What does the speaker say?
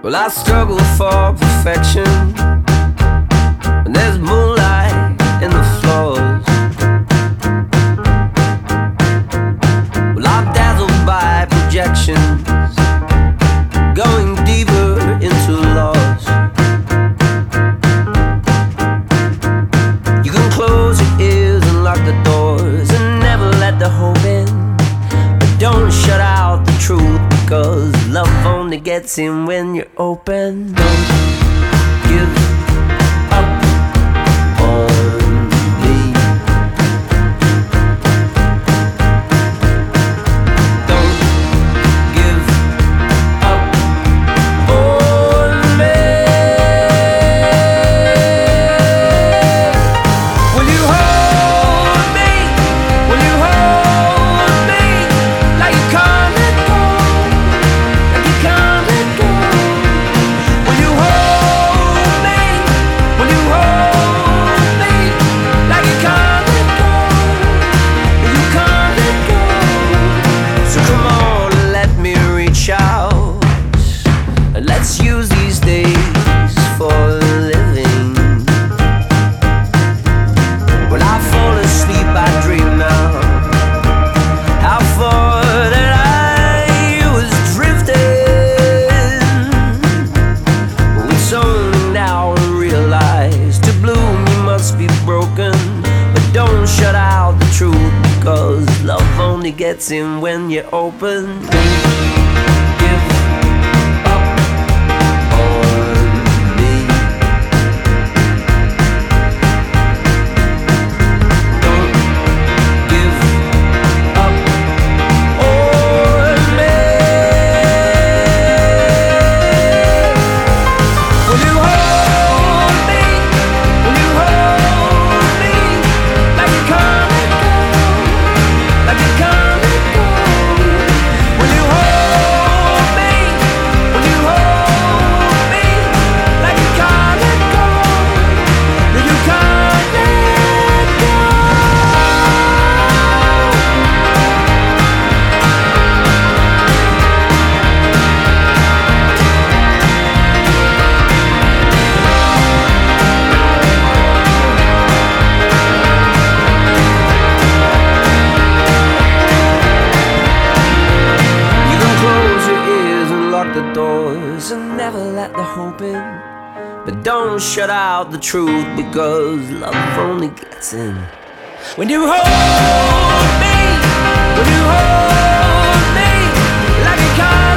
Well, I struggle for perfection, and there's moonlight in the floors. Well, I'm dazzled by projections, going deeper into loss. You can close your ears and lock the doors and never let the hope in, but don't shut out the truth, because love only gets in when you're open. Don't give up on me. Don't give up on me. Will you hold me? Will you hold me like you can't let go? Like you can't let go. Will you hold me? Will you hold me like you can't let go? Like you can't let go. So come on, let me reach out, and let's use these days for living. When I fall asleep, I dream now how far that I was drifting. It's only now I realize to bloom you must be broken, but don't shut out the truth, because love only gets in when you're open. Give up on me. Don't give up on me. Will you hold me? Will you hold me like you can't let go? Like you can't let go. Will you hold me? Will you hold me like you can't let go? Like you can't let go. You can close your ears and lock the doors and never let the hope in, but don't shut out the truth, because love only gets in when you hold me. When you hold me like you can't